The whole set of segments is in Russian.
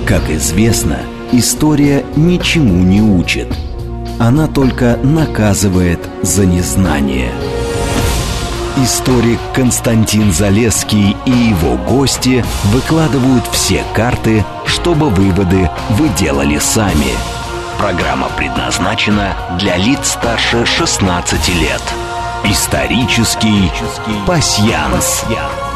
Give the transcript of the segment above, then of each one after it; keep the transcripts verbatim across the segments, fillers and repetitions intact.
Как известно, история ничему не учит. Она только наказывает за незнание. Историк Константин Залесский и его гости выкладывают все карты, чтобы выводы вы делали сами. Программа предназначена для лиц старше шестнадцати лет. Исторический пасьянс.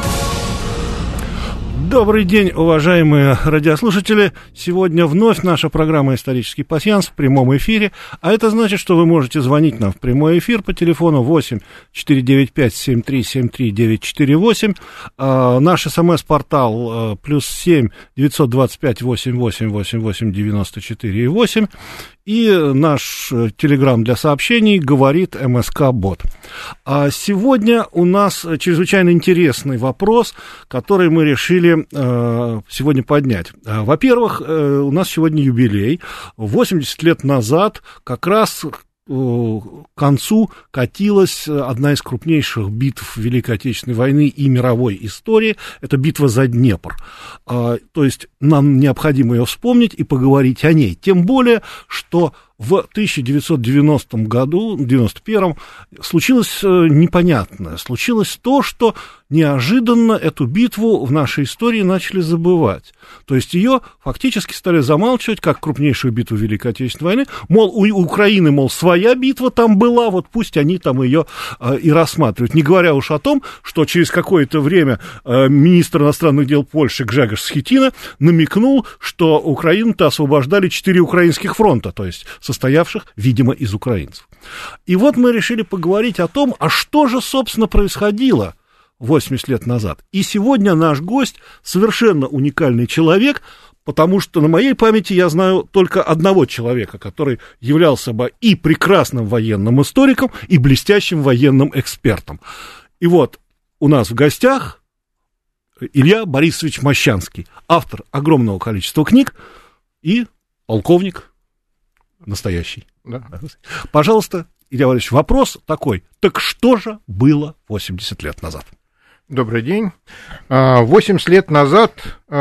Добрый день, уважаемые радиослушатели. Сегодня вновь наша программа «Исторический пасьянс» в прямом эфире. А это значит, что вы можете звонить нам в прямой эфир по телефону восемь четыре девять пять семь три семь три девять четыре восемь. А, наш смс-портал а, плюс семь девятьсот двадцать пять восемь восемь восемь восемь девяносто четыре восемь. И наш телеграм для сообщений говорит МСК-бот. А сегодня у нас чрезвычайно интересный вопрос, который мы решили э, сегодня поднять. Во-первых, э, у нас сегодня юбилей. восемьдесят лет назад как раз к концу катилась одна из крупнейших битв Великой Отечественной войны и мировой истории. Это битва за Днепр. То есть нам необходимо ее вспомнить и поговорить о ней. Тем более, что в тысяча девятьсот девяностом году, девяносто первом, случилось непонятное. Случилось то, что неожиданно эту битву в нашей истории начали забывать. То есть ее фактически стали замалчивать как крупнейшую битву Великой Отечественной войны. Мол, у Украины, мол, своя битва там была, вот пусть они там ее э, и рассматривают. Не говоря уж о том, что через какое-то время э, министр иностранных дел Польши Гжегош Схетина намекнул, что Украину-то освобождали четыре украинских фронта, то есть состоявших, видимо, из украинцев. И вот мы решили поговорить о том, а что же, собственно, происходило восемьдесят лет назад. И сегодня наш гость совершенно уникальный человек, потому что на моей памяти я знаю только одного человека, который являлся бы и прекрасным военным историком, и блестящим военным экспертом. И вот у нас в гостях Илья Борисович Мощанский, автор огромного количества книг и полковник настоящий. Да. Пожалуйста, Илья Борисович, вопрос такой. Так что же было восемьдесят лет назад? Добрый день. восемьдесят лет назад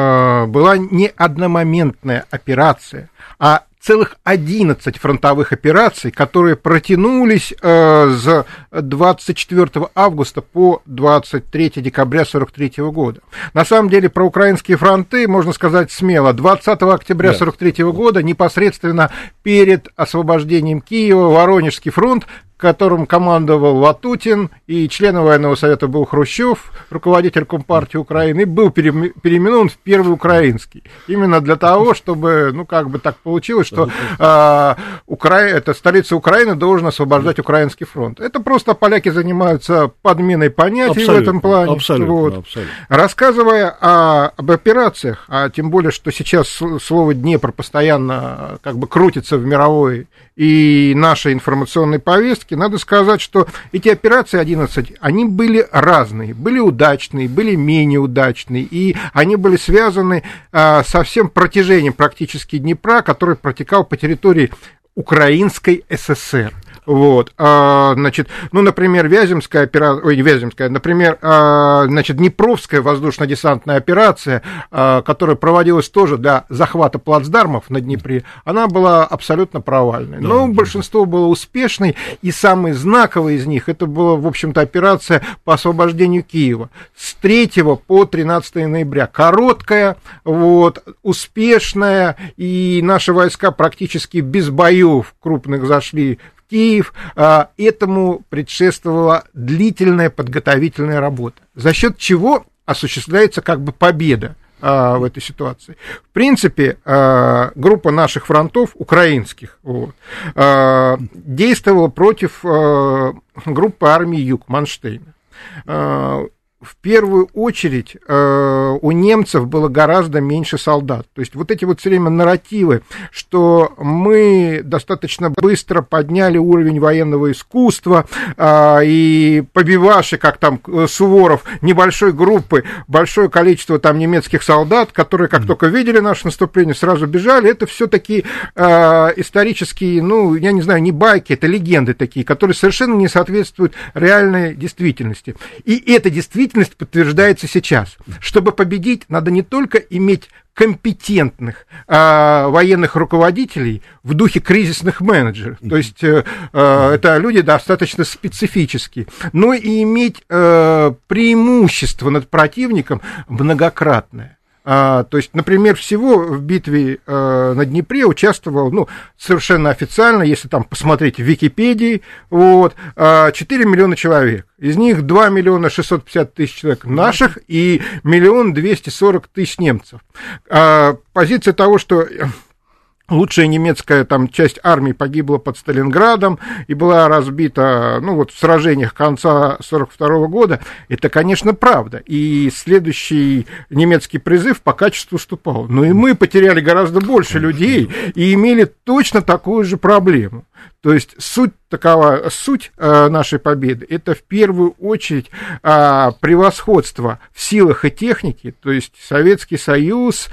была не одномоментная операция, а целых одиннадцать фронтовых операций, которые протянулись э, с двадцать четвёртого августа по двадцать третьего декабря сорок третьего года. На самом деле про украинские фронты можно сказать смело. двадцатого октября сорок третьего года, непосредственно перед освобождением Киева, Воронежский фронт, которым командовал Ватутин, и членом военного совета был Хрущев, руководитель Компартии Украины, и был переименован в Первый Украинский. Именно для того, чтобы, ну, как бы так получилось, что э, Укра... это столица Украины должен освобождать Украинский фронт. Это просто поляки занимаются подменой понятий абсолютно, в этом плане. Абсолютно, вот. абсолютно. Рассказывая о, об операциях, а тем более, что сейчас слово Днепр постоянно как бы крутится в мировой и нашей информационной повестке, надо сказать, что эти операции одиннадцать, они были разные, были удачные, были менее удачные, и они были связаны а, со всем протяжением практически Днепра, который протекал по территории Украинской ССР. Вот, а, значит, ну, например, Вяземская операция, ой, Вяземская, например, а, значит, Днепровская воздушно-десантная операция, а, которая проводилась тоже для захвата плацдармов на Днепре, она была абсолютно провальной. Да, но да, большинство да. было успешной, и самый знаковый из них, это была, в общем-то, операция по освобождению Киева с третьего по тринадцатое ноября. Короткая, вот, успешная, и наши войска практически без боев крупных зашли Киев, этому предшествовала длительная подготовительная работа, за счет чего осуществляется как бы победа в этой ситуации. В принципе, группа наших фронтов, украинских, вот, действовала против группы армии Юг Манштейна. В первую очередь э, у немцев было гораздо меньше солдат. То есть вот эти вот все время нарративы, что мы достаточно быстро подняли уровень военного искусства, э, и побиваши, как там Суворов, небольшой группы, большое количество там немецких солдат, которые как только видели наше наступление, сразу бежали, это все такие э, исторические, ну, я не знаю, не байки, это легенды такие, которые совершенно не соответствуют реальной действительности. И эта действительность действительность подтверждается сейчас. Чтобы победить, надо не только иметь компетентных э, военных руководителей в духе кризисных менеджеров, то есть э, э, это люди достаточно специфические, но и иметь э, преимущество над противником многократное. А, то есть, например, всего в битве э, на Днепре участвовал, ну, совершенно официально, если там посмотреть в Википедии, вот, э, четыре миллиона человек. Из них два миллиона шестьсот пятьдесят тысяч человек наших и миллион двести сорок тысяч немцев. А, позиция того, что лучшая немецкая там часть армии погибла под Сталинградом и была разбита, ну, вот в сражениях конца сорок второго года, это, конечно, правда. И следующий немецкий призыв по качеству уступал. Но и мы потеряли гораздо больше людей и имели точно такую же проблему. То есть суть такова, суть э, нашей победы — это в первую очередь э, превосходство в силах и технике, то есть Советский Союз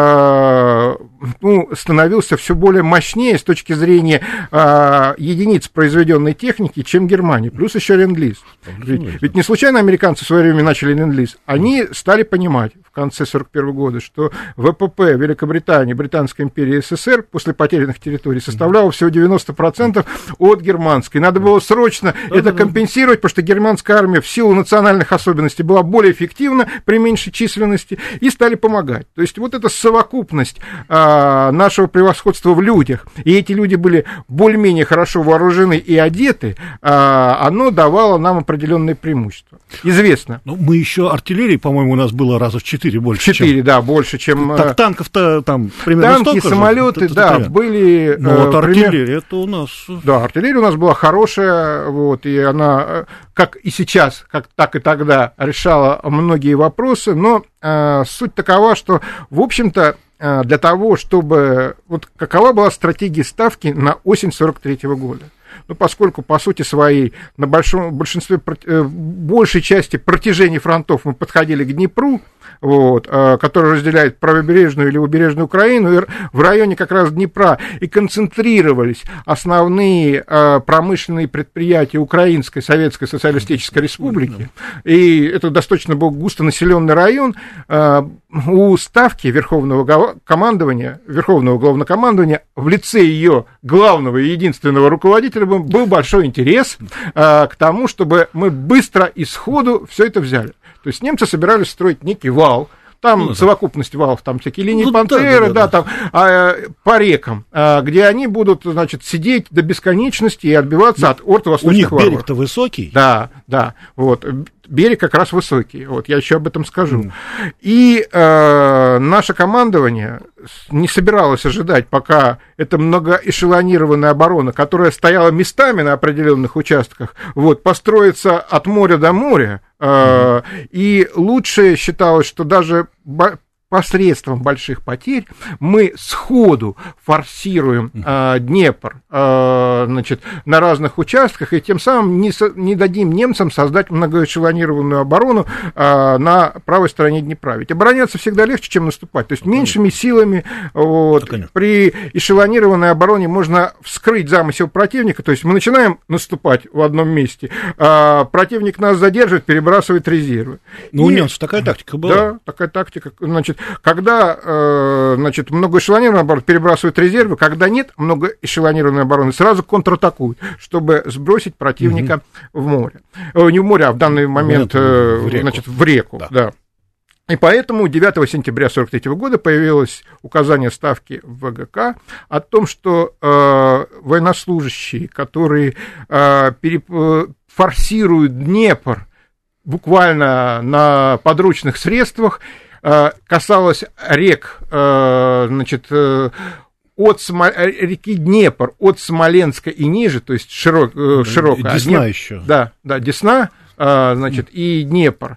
э, ну, становился все более мощнее с точки зрения э, единиц произведенной техники, чем Германия, плюс еще ленд-лиз. Ведь, ведь не случайно американцы в свое время начали ленд-лиз, они стали понимать в конце сорок первого года, что ВПП Великобритании, Британской империи, СССР после потерянных территорий составляло всего девяносто процентов от германской. Надо было срочно это компенсировать, потому что германская армия в силу национальных особенностей была более эффективна при меньшей численности, и стали помогать. То есть вот эта совокупность а, нашего превосходства в людях, и эти люди были более-менее хорошо вооружены и одеты, а, оно давало нам определенные преимущества. Известно. Ну, мы еще артиллерии, по-моему, у нас было раза в четыре больше. Четыре, чем... да, больше, чем... Так, танков-то там примерно танки, столько самолеты, же? да, Это, были... Ну, э, вот артиллерия, пример... это у нас... Да, артиллерия у нас была хорошая, вот, и она, как и сейчас, как так и тогда, решала многие вопросы, но э, суть такова, что, в общем-то, э, для того, чтобы... Вот какова была стратегия ставки на осень сорок третьего года? Ну, поскольку, по сути своей, на большом, большинстве, большей части протяжений фронтов мы подходили к Днепру, вот, который разделяет правобережную или левобережную Украину, и в районе как раз Днепра и концентрировались основные промышленные предприятия Украинской Советской Социалистической Республики, и это достаточно был густонаселенный район. У ставки Верховного командования, Верховного главнокомандования в лице ее главного и единственного руководителя был большой интерес к тому, чтобы мы быстро и сходу все это взяли. То есть немцы собирались строить некий вал, там ну, совокупность валов, там всякие линии ну, Пантеры, да, да, да, да. Там а, по рекам, а, где они будут, значит, сидеть до бесконечности и отбиваться ну, от орд восточных варваров. У них берег-то высокий. Да, да, вот. Берег как раз высокий, вот я еще об этом скажу. Mm. И э, наше командование не собиралось ожидать, пока эта многоэшелонированная оборона, которая стояла местами на определенных участках, вот, построится от моря до моря. Э, mm. И лучше считалось, что даже посредством больших потерь мы сходу форсируем э, Днепр э, значит, на разных участках, и тем самым не, со, не дадим немцам создать многоэшелонированную оборону э, на правой стороне Днепра. Ведь обороняться всегда легче, чем наступать. То есть меньшими силами вот, при эшелонированной обороне можно вскрыть замысел противника. То есть мы начинаем наступать в одном месте, э, противник нас задерживает, перебрасывает резервы. Ну, у немцев такая тактика была. Да, такая тактика. Значит, когда, э, значит, многоэшелонированная оборона перебрасывает резервы, когда нет многоэшелонированной обороны, сразу контратакуют, чтобы сбросить противника угу. в море. Э, не в море, а в данный момент э, в реку. Значит, в реку. Да. Да. И поэтому девятого сентября сорок третьего года появилось указание Ставки в ВГК о том, что э, военнослужащие, которые э, переп... форсируют Днепр буквально на подручных средствах, касалось рек, значит, от Смо... реки Днепр, от Смоленска и ниже, то есть широк... широкая. Десна Днеп... еще. Да, да, Десна, значит, и Днепр.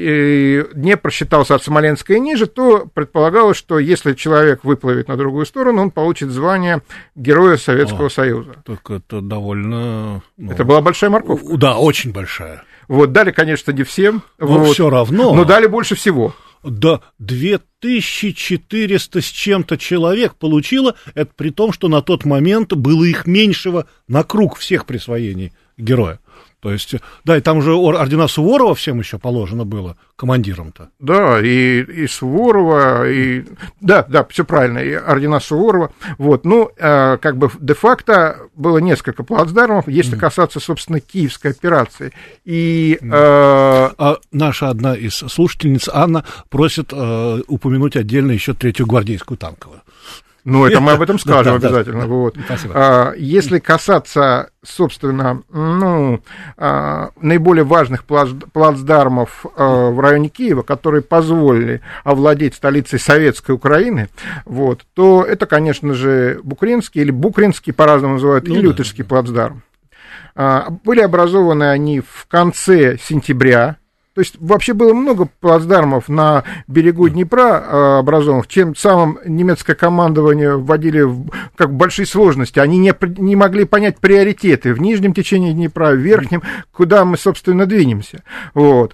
И Днепр считался от Смоленска и ниже, то предполагалось, что если человек выплывет на другую сторону, он получит звание Героя Советского О, Союза. Так это довольно... Ну... Это была большая морковка. Да, очень большая. Вот, дали, конечно, не всем. Но вот, все равно. Но дали больше всего. Да, две тысячи четыреста с чем-то человек получило, это при том, что на тот момент было их меньшего на круг всех присвоений героя. То есть, да, и там уже ордена Суворова всем еще положено было, командирам-то. Да, и, и Суворова, и... Да, да, все правильно, и ордена Суворова. Вот, ну, э, как бы де-факто было несколько плацдармов, если mm. касаться, собственно, Киевской операции. И... Mm. Э... А наша одна из слушательниц, Анна, просит э, упомянуть отдельно еще третью гвардейскую танковую. Ну, это мы об этом скажем обязательно. Вот. А, если касаться, собственно, ну, а, наиболее важных плацдармов а, в районе Киева, которые позволили овладеть столицей Советской Украины, вот, то это, конечно же, Букринский или Букринский, по-разному называют, ну, и Лютышский да. плацдарм. А, были образованы они в конце сентября. То есть вообще было много плацдармов на берегу Днепра образованных, тем самым немецкое командование вводили в как большие сложности. Они не, не могли понять приоритеты в нижнем течении Днепра, в верхнем, куда мы, собственно, двинемся. Вот.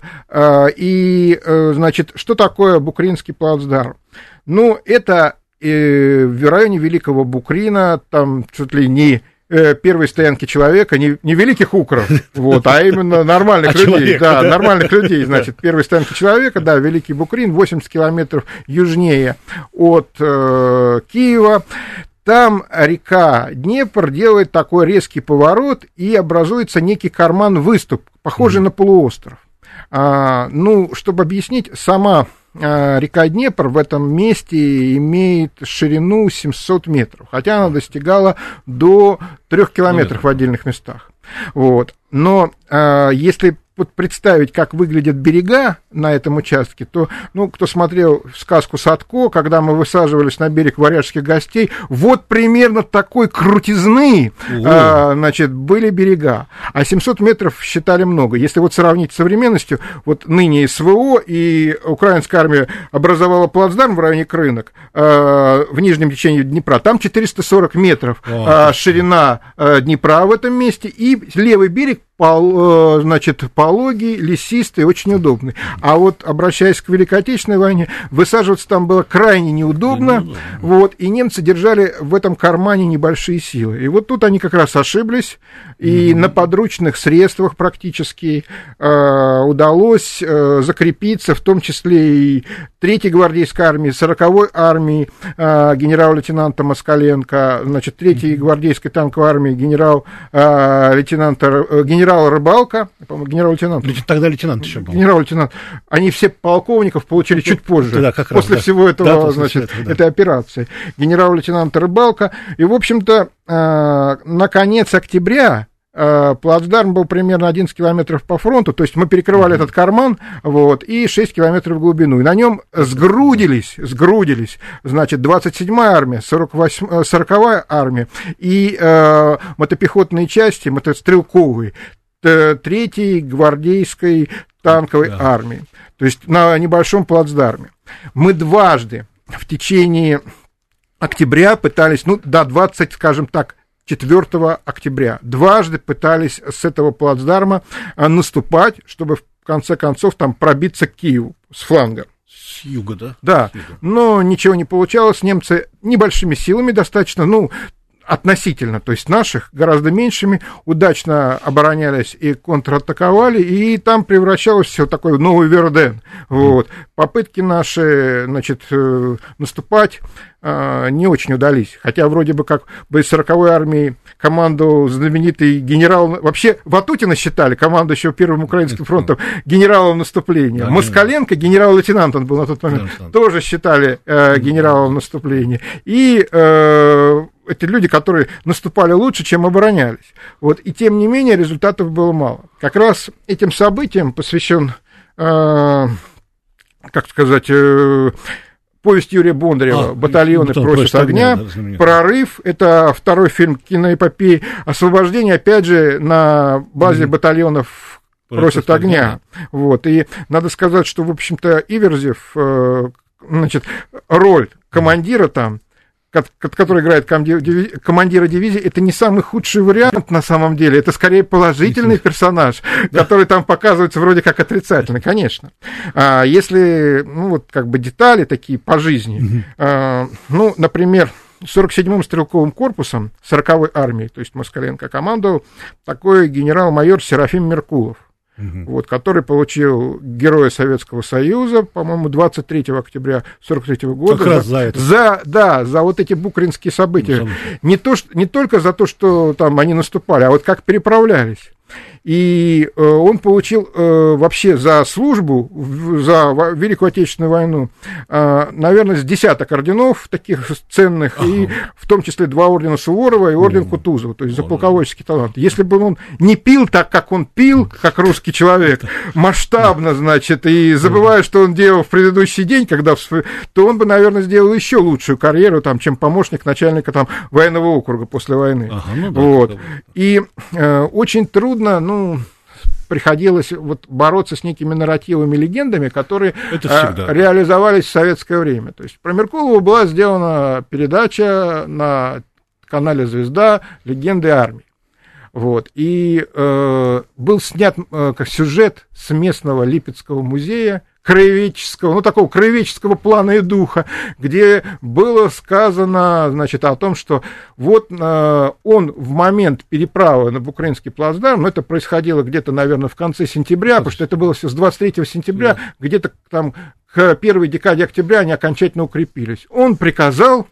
И, значит, что такое Букринский плацдарм? Ну, это в районе Великого Букрина, там чуть ли не... первой стоянки человека, не, не великих укров, вот, а именно нормальных а людей, человека, да, да, нормальных людей, значит, первой стоянки человека, да, Великий Букрин, восемьдесят километров южнее от э, Киева. Там река Днепр делает такой резкий поворот, и образуется некий карман-выступ, похожий mm-hmm. на полуостров. А, ну, чтобы объяснить, сама река Днепр в этом месте имеет ширину семьсот метров, хотя она достигала до трёх километров в отдельных местах. Вот. Но а, если вот представить, как выглядят берега на этом участке, то, ну, кто смотрел сказку Садко, когда мы высаживались на берег варяжских гостей, вот примерно такой крутизны, а, значит, были берега. А семьсот метров считали много. Если вот сравнить с современностью, вот ныне СВО и украинская армия образовала плацдарм в районе Крынок а, в нижнем течении Днепра, там четыреста сорок метров а, ширина а, Днепра в этом месте, и левый берег, пол, значит, пологий, лесистый, очень удобный. А вот, обращаясь к Великой Отечественной войне, высаживаться там было крайне неудобно, да, вот, и немцы держали в этом кармане небольшие силы. И вот тут они как раз ошиблись, и mm-hmm. на подручных средствах практически э, удалось э, закрепиться, в том числе и третьей гвардейской армии, сороковой армии э, генерал-лейтенанта Москаленко, значит, третьей mm-hmm. гвардейской танковой армии генерал-лейтенанта э, генерала Рыбалка, по-моему, генерал-лейтенант. Тогда лейтенант еще был. Генерал-лейтенант. Они все полковников получили ну, чуть позже, да, как после раз, всего да. этого, да, после значит, этого, да. этой операции. Генерал-лейтенант Рыбалка. И, в общем-то, э, на конец октября э, плацдарм был примерно одиннадцать километров по фронту, то есть мы перекрывали mm-hmm. этот карман, вот, и шесть километров в глубину. И на нем сгрудились, сгрудились, значит, двадцать седьмая армия, сороковая армия и э, мотопехотные части, мотострелковые, третьей гвардейской танковой да. армии, то есть на небольшом плацдарме. Мы дважды в течение октября пытались, ну, до двадцать, скажем так, четвёртого октября, дважды пытались с этого плацдарма наступать, чтобы в конце концов там пробиться к Киеву с фланга. С юга, да? Да, юга. Но ничего не получалось, немцы небольшими силами достаточно, ну, относительно, то есть наших, гораздо меньшими, удачно оборонялись и контратаковали, и там превращалось все такое в новый Верден. Вот. Попытки наши, значит, наступать не очень удались, хотя вроде бы как бы из сороковой армии командовал знаменитый генерал, вообще Ватутина считали командующего Первым Украинским фронтом генералом наступления, да, Москаленко, генерал-лейтенант он был на тот момент, да, тоже считали э, генералом наступления, и э, эти люди, которые наступали лучше, чем оборонялись, вот, и тем не менее результатов было мало. Как раз этим событиям посвящен, э, как сказать, э, повесть Юрия Бондарева а, «Батальоны просят огня», огня да, «Прорыв», это второй фильм киноэпопеи, «Освобождение», опять же, на базе mm-hmm. батальонов просят огня. огня. Вот, и надо сказать, что, в общем-то, Иверзев, значит, роль командира там, который играет командира дивизии, это не самый худший вариант на самом деле, это скорее положительный персонаж, да. который там показывается вроде как отрицательный, конечно. А если, ну, вот как бы детали такие по жизни, mm-hmm. а, ну, например, сорок седьмым стрелковым корпусом сороковой армии, то есть Москаленко, командовал такой генерал-майор Серафим Меркулов. Uh-huh. Вот, который получил Героя Советского Союза, по-моему, двадцать третьего октября сорок третьего года. Как раз за это. За, да, за вот эти букринские события. Uh-huh. Не, то, что, не только за то, что там они наступали, а вот как переправлялись. И э, он получил э, вообще за службу, в, за Великую Отечественную войну, э, наверное, с десяток орденов таких ценных, ага. и в том числе два ордена Суворова и орден Кутузова, то есть за полководческий талант. Если бы он не пил так, как он пил, как русский человек, масштабно, значит, и забывая, что он делал в предыдущий день, когда, то он бы, наверное, сделал еще лучшую карьеру, там, чем помощник начальника там, военного округа после войны. Ага, ну да, вот. Да, да. И э, очень трудно, ну, приходилось вот бороться с некими нарративами, легендами, которые э, реализовались в советское время. То есть про Меркулова была сделана передача на канале «Звезда» «Легенды армии». Вот. И э, был снят э, как сюжет с местного Липецкого музея, краеведческого, ну, такого краеведческого плана и духа, где было сказано, значит, о том, что вот э, он в момент переправы на Букринский плацдарм, ну, это происходило где-то, наверное, в конце сентября, потому что это было все с двадцать третьего сентября, да. где-то там к первой декаде октября они окончательно укрепились. Он приказал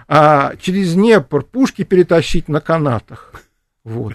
а, через Днепр пушки перетащить на канатах. Вот.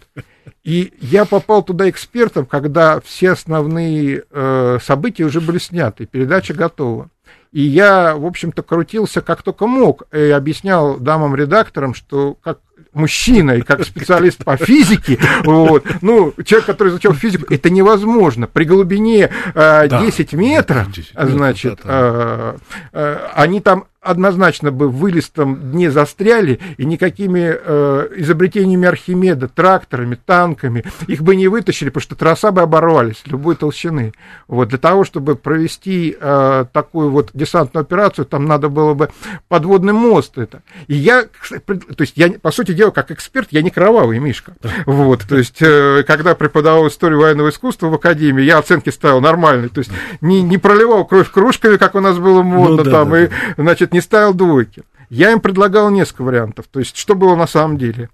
И я попал туда экспертом, когда все основные э, события уже были сняты, передача готова. И я, в общем-то, крутился как только мог и объяснял дамам-редакторам, что как мужчина и как специалист по физике, вот, ну, человек, который изучал физику, это невозможно. При глубине э, десять метров, значит, э, э, они там однозначно бы в вылистом дне застряли, и никакими э, изобретениями Архимеда, тракторами, танками, их бы не вытащили, потому что троса бы оборвались любой толщины. Вот, для того, чтобы провести э, такую вот десантную операцию, там надо было бы подводный мост это. И я, то есть я, по сути дела, как эксперт, я не кровавый мишка. Вот, то есть, э, когда преподавал историю военного искусства в академии, я оценки ставил нормальные, то есть не, не проливал кровь кружками, как у нас было модно, ну, да, там, да, и, да. значит, не ставил двойки. Я им предлагал несколько вариантов. То есть, что было на самом деле?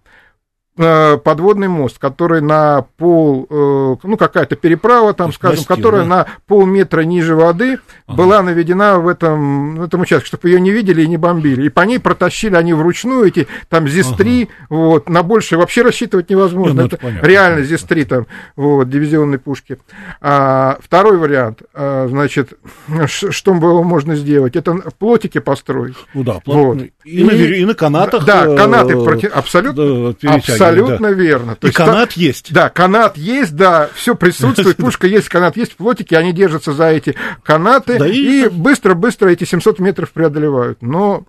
Подводный мост, который на пол, ну, какая-то переправа, там, скажем, мостил, которая да? на полметра ниже воды ага. была наведена в этом, в этом участке, чтобы ее не видели и не бомбили. И по ней протащили они вручную эти, там, ЗИС-три, ага. вот, на большее вообще рассчитывать невозможно. Нет, ну, это понятно, реально понятно. ЗИС-три, там, вот, дивизионные пушки. А, второй вариант, а, значит, что было можно сделать? Это плотики построить. Ну да, плот... вот. и, и, на, и на канатах. Да, канаты, проти... абсолютно, абсолютно. Абсолютно да. верно. То и есть, канат там, есть. Да, канат есть, да, все присутствует, пушка есть, канат есть, плотики, они держатся за эти канаты да и быстро-быстро эти семьсот метров преодолевают. Но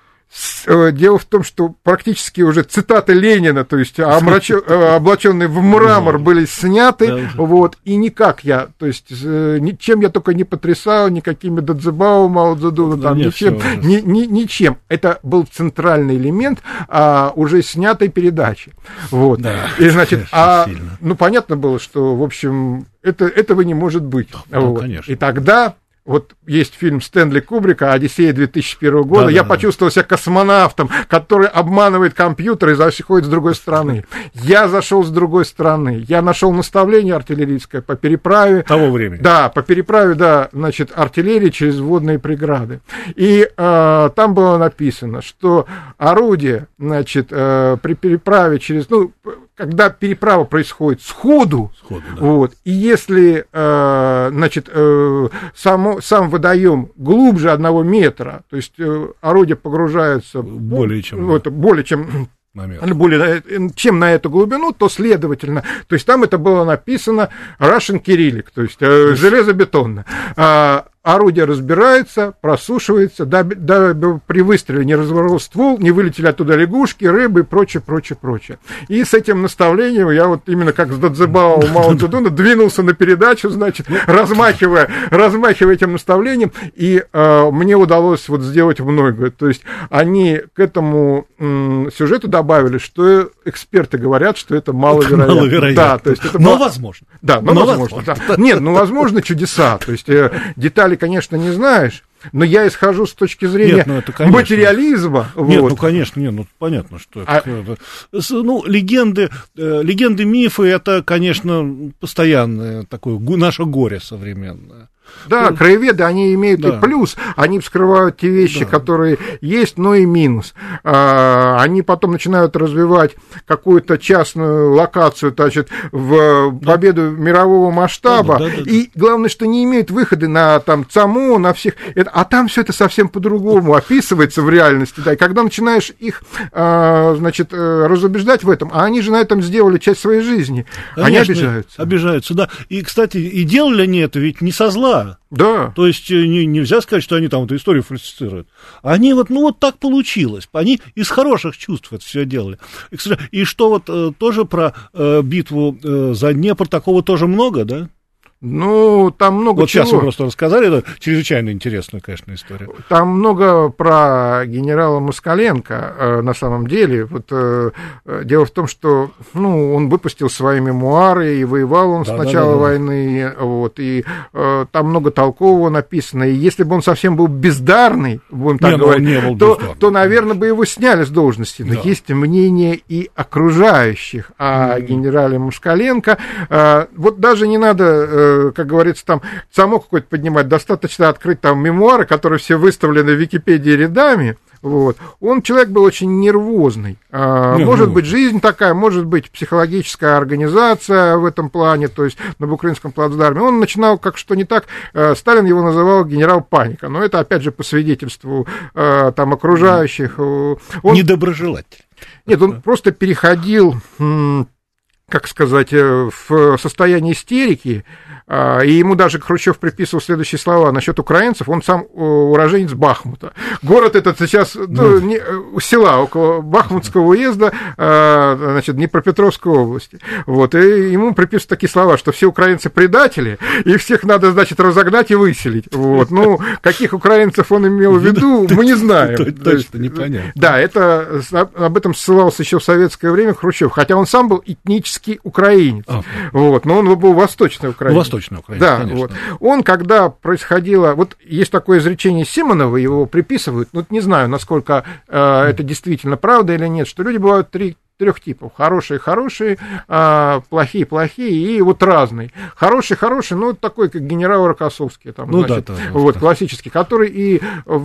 дело в том, что практически уже цитаты Ленина, то есть омрачё... облаченные в мрамор, были сняты, да. вот, и никак я, то есть ничем я только не потрясал, никакими Дадзебао, Мао Цзэдуна, да, там, ничем, ни, ни, ничем. Это был центральный элемент а, уже снятой передачи. Вот. Да, и, значит, а, ну, понятно было, что, в общем, это, этого не может быть. Да, вот. И тогда... Вот есть фильм Стэнли Кубрика «Одиссея» две тысячи первого года. Да, я да, почувствовал себя космонавтом, который обманывает компьютер и заходит с другой стороны. Я зашел с другой стороны. Я нашел наставление артиллерийское по переправе. Того времени. Да, по переправе, да, значит, артиллерии через водные преграды. И э, там было написано, что орудие, значит, э, при переправе через... Ну, когда переправа происходит сходу, сходу да. вот, и если, э, значит, э, само, сам водоем глубже одного метра, то есть э, орудие погружается более чем, вот, да. более чем, более, чем на эту глубину, то, следовательно, то есть там это было написано Russian Cyrillic, то есть э, железобетонно. А, орудие разбирается, просушивается, да, да, при выстреле не разворот ствол, не вылетели оттуда лягушки, рыбы и прочее, прочее, прочее. И с этим наставлением я вот именно как с Дадзебао Мао Цзэдуна двинулся на передачу, значит, размахивая, размахивая этим наставлением, и э, мне удалось вот сделать многое. То есть они к этому м, сюжету добавили, что эксперты говорят, что это маловероятно. маловероятно. Да, то есть это но мало... возможно. Да, но, но возможно. возможно. Да. Нет, ну возможно чудеса. То есть э, детали деталей, конечно, не знаешь, но я исхожу с точки зрения нет, ну это, материализма. Нет, вот. ну, конечно, нет, ну, понятно, что а... это. Ну, легенды, легенды, мифы, это, конечно, постоянное такое наше горе современное. Да, краеведы, они имеют да. и плюс, они вскрывают те вещи, да. которые есть, но и минус. А, они потом начинают развивать какую-то частную локацию, значит, в да. победу мирового масштаба, да, да, да, да. и главное, что не имеют выхода на там ЦАМО, на всех, а там все это совсем по-другому описывается в реальности, да, и когда начинаешь их, а, значит, разубеждать в этом, а они же на этом сделали часть своей жизни, конечно, они обижаются. Обижаются, да, и, кстати, и делали они это ведь не со зла. Да. То есть не, нельзя сказать, что они там эту историю фальсифицируют. Они вот, ну вот так получилось. Они из хороших чувств это все делали. И, и что вот э, тоже про э, битву э, за Днепр, такого тоже много, да? Ну, там много вот чего. Вот сейчас вы просто рассказали, это чрезвычайно интересная, конечно, история. Там много про генерала Москаленко, э, на самом деле. Вот, э, дело в том, что ну, он выпустил свои мемуары, и воевал он да, с начала да, да, войны, да. Вот, и э, там много толкового написано. И если бы он совсем был бездарный, будем так не, говорить, не был то, то, наверное, бы его сняли с должности. Но да. есть мнение и окружающих о mm-hmm. генерале Москаленко. Э, вот даже не надо... Э, как говорится, там ЦАМО какой-то поднимать, достаточно открыть там мемуары, которые все выставлены в Википедии рядами. Вот. Он человек был очень нервозный. А, не, может ну... быть, жизнь такая, может быть, психологическая организация в этом плане, то есть на Букринском плацдарме. Он начинал как что не так, Сталин его называл генерал-паника, но это, опять же, по свидетельству там окружающих. Он... Недоброжелатель. Нет, он просто переходил... как сказать, в состоянии истерики, и ему даже Хрущев приписывал следующие слова насчет украинцев, он сам уроженец Бахмута. Город этот сейчас, ну, не, села около Бахмутского уезда, значит, Днепропетровской области. Вот, и ему приписывают такие слова, что все украинцы предатели, и всех надо, значит, разогнать и выселить. Вот. Ну, каких украинцев он имел в виду, мы не знаем. Точно непонятно. Да, это, об этом ссылался еще в советское время Хрущев, хотя он сам был этнический украинец, а, вот, но он был восточный украинец. Восточный украинец, да, конечно. Вот. Он, когда происходило, вот есть такое изречение Симонова, его приписывают, ну, не знаю, насколько э, это действительно правда или нет, что люди бывают три трех типов. Хорошие, хорошие, а, плохие, плохие и вот разные. Хороший, хороший, ну, такой, как генерал Рокоссовский, там, ну, значит, да, да, вот, да. классический, который и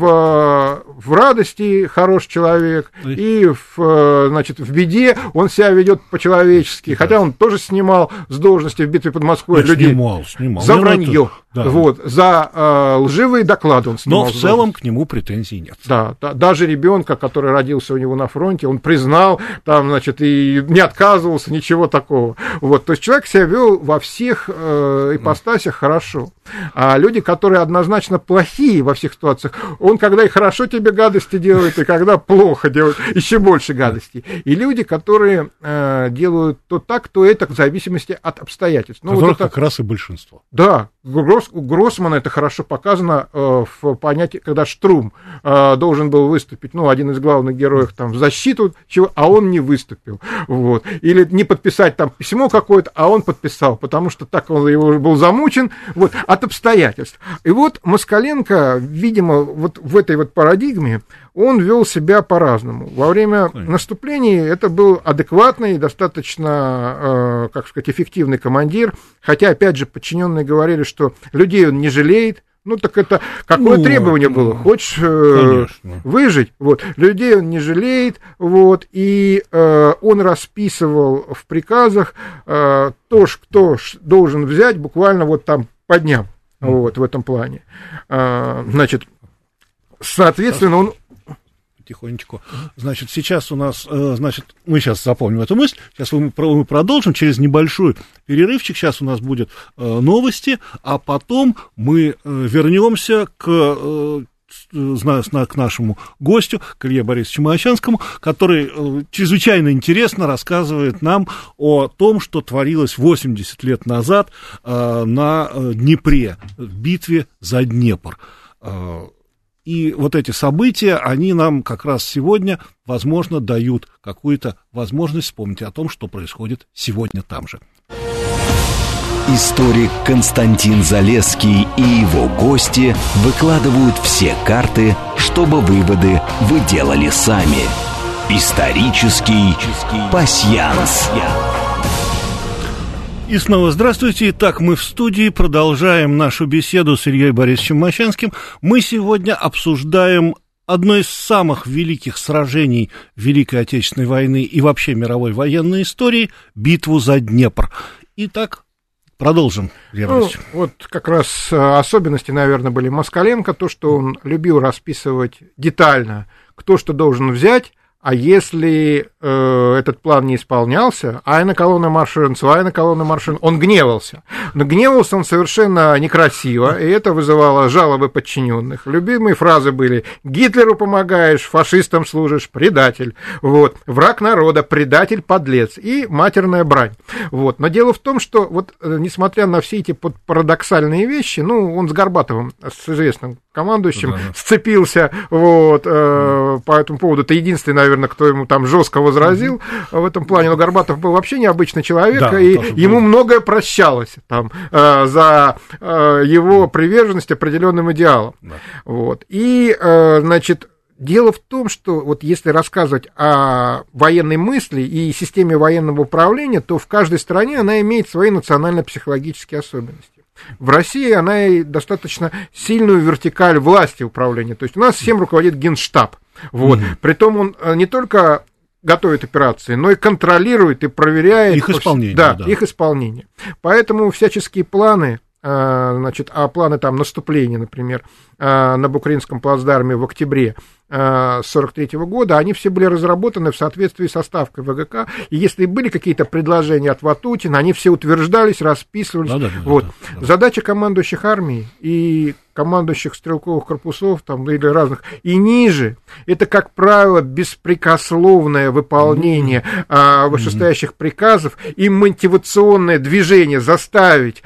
в, в радости хороший человек, и в, значит, в беде он себя ведет по-человечески, да. хотя он тоже снимал с должности в битве под Москвой Нет, людей снимал, снимал. за вранье. Да. Вот, за э, лживые доклады он снимал. Но в целом к нему претензий нет. Да, да, даже ребенка, который родился у него на фронте, он признал, там, значит, и не отказывался, ничего такого. Вот, то есть человек себя вел во всех э, ипостасях хорошо. А люди, которые однозначно плохие во всех ситуациях, он когда и хорошо тебе гадости делает, и когда плохо делает, еще больше гадостей. И люди, которые э, делают то так, то это, в зависимости от обстоятельств. Ну, которых вот это, как раз и большинство. Да, Гросс, у Гроссмана это хорошо показано э, в понятии, когда Штрум э, должен был выступить, ну, один из главных героев там в защиту, чего, а он не выступил. Вот. Или не подписать там письмо какое-то, а он подписал, потому что так он его был замучен, вот, от обстоятельств. И вот Москаленко, видимо, вот в этой вот парадигме он вел себя по-разному. Во время Ой. наступлений это был адекватный, достаточно, э, как сказать, эффективный командир, хотя, опять же, подчиненные говорили, что людей он не жалеет. Ну, так это какое ну, требование ну, было? Хочешь э, выжить? Вот. Людей он не жалеет, вот, и э, он расписывал в приказах э, то, кто должен взять буквально вот там по дням, mm. вот, в этом плане. А, значит, соответственно, он... Тихонечко. Значит, сейчас у нас, значит, мы сейчас запомним эту мысль, сейчас мы продолжим через небольшой перерывчик, сейчас у нас будут новости, а потом мы вернемся к, к нашему гостю, к Илье Борисовичу Молочанскому, который чрезвычайно интересно рассказывает нам о том, что творилось восемьдесят лет назад на Днепре, в битве за Днепр. И вот эти события, они нам как раз сегодня, возможно, дают какую-то возможность вспомнить о том, что происходит сегодня там же. Историк Константин Залесский и его гости выкладывают все карты, чтобы выводы вы делали сами. Исторический пасьянс. И снова здравствуйте. Итак, мы в студии продолжаем нашу беседу с Ильей Борисовичем Мощанским. Мы сегодня обсуждаем одно из самых великих сражений Великой Отечественной войны и вообще мировой военной истории – битву за Днепр. Итак, продолжим, ну, вот как раз особенности, наверное, были Москаленко, то, что он любил расписывать детально, кто что должен взять, а если э, этот план не исполнялся, айна колонна маршин, айна колонна маршин, он гневался. Но гневался он совершенно некрасиво, и это вызывало жалобы подчиненных. Любимые фразы были: Гитлеру помогаешь, фашистам служишь, предатель. Вот. Враг народа, предатель, подлец. И матерная брань. Вот. Но дело в том, что вот, несмотря на все эти парадоксальные вещи, ну, он с Горбатовым, с известным командующим, да, да. сцепился вот, э, по этому поводу. Это единственный, наверное, кто ему там жестко возразил mm-hmm. в этом плане. Но Горбатов был вообще необычный человек, да, и ему был. многое прощалось там, э, за э, его приверженность определенным идеалам. Да. Вот. И, э, значит, дело в том, что вот если рассказывать о военной мысли и системе военного управления, то в каждой стране она имеет свои национально-психологические особенности. В России она и достаточно сильную вертикаль власти управления. То есть у нас всем руководит Генштаб. Вот. Mm-hmm. Притом он не только готовит операции, но и контролирует и проверяет их исполнение. Да, да. их исполнение. Поэтому всяческие планы, значит, а планы там наступления, например, на Букринском плацдарме в октябре сорок третьего года, они все были разработаны в соответствии со ставкой ВГК, и если были какие-то предложения от Ватутина, они все утверждались, расписывались. Да, да, да, вот. да, да. Задача командующих армией и командующих стрелковых корпусов там, или разных, и ниже, это, как правило, беспрекословное выполнение mm-hmm. а, вышестоящих mm-hmm. приказов и мотивационное движение заставить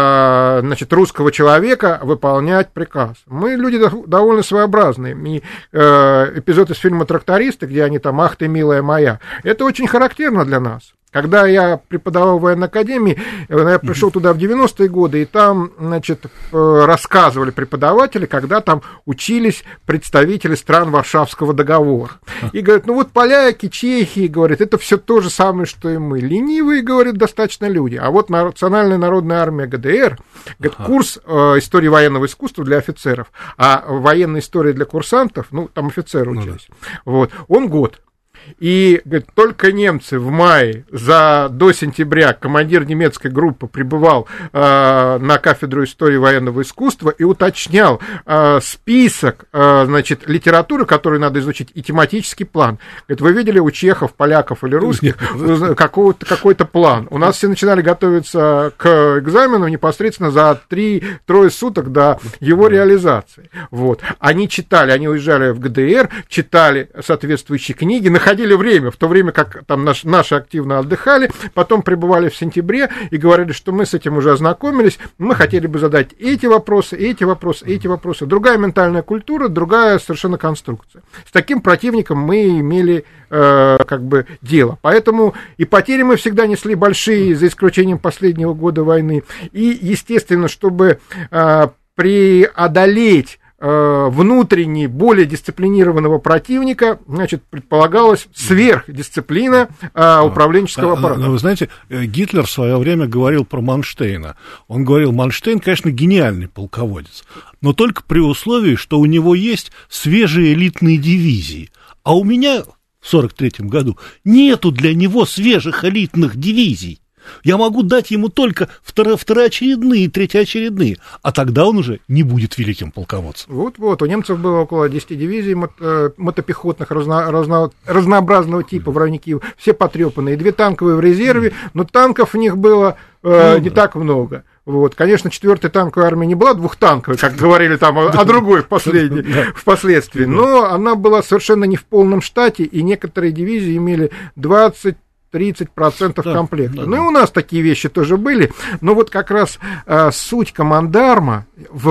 а, значит, русского человека выполнять приказ. Мы люди довольно своеобразные, и эпизод из фильма «Трактористы», где они там «Ах ты, милая моя», это очень характерно для нас. Когда я преподавал в военной академии, я пришел туда в девяностые годы, и там, значит, рассказывали преподаватели, когда там учились представители стран Варшавского договора. И говорят, ну вот поляки, чехи, говорят, это все то же самое, что и мы. Ленивые, говорят, достаточно люди. А вот Национальная народная армия ГДР, говорит, курс э, истории военного искусства для офицеров, а военная история для курсантов, ну, там офицеры учились, ну, да. вот, он год. И, говорит, только немцы в мае, за, до сентября, командир немецкой группы прибывал э, на кафедру истории военного искусства и уточнял э, список, э, значит, литературы, которую надо изучить, и тематический план. Говорит, вы видели у чехов, поляков или русских какой-то, какой-то план? У нас все начинали готовиться к экзамену непосредственно за три-трое суток до его реализации. Вот. Они читали, они уезжали в ГДР, читали соответствующие книги, находили время, в то время как там наш, наши активно отдыхали, потом прибывали в сентябре и говорили, что мы с этим уже ознакомились, мы хотели бы задать эти вопросы, эти вопросы, эти вопросы. Другая ментальная культура, другая совершенно конструкция. С таким противником мы имели э, как бы дело. Поэтому и потери мы всегда несли большие, за исключением последнего года войны. И, естественно, чтобы э, преодолеть внутренне более дисциплинированного противника, значит, предполагалась сверхдисциплина а, управленческого аппарата. Но вы знаете, Гитлер в свое время говорил про Манштейна. Он говорил, Манштейн, конечно, гениальный полководец, но только при условии, что у него есть свежие элитные дивизии. А у меня в сорок третьем году нету для него свежих элитных дивизий. Я могу дать ему только второ- второочередные и третьеочередные, а тогда он уже не будет великим полководцем. Вот-вот, у немцев было около десяти дивизий мото- мотопехотных разно- разно- разнообразного типа в районе Киева, все потрепанные, две танковые в резерве, но танков в них было э, ну, не да. так много. Вот. Конечно, четвёртая танковая армия не была двухтанковой, как говорили там о другой впоследствии, но она была совершенно не в полном штате, и некоторые дивизии имели двадцать тридцать процентов да, комплекта. Да, ну да. и у нас такие вещи тоже были, но вот как раз э, суть командарма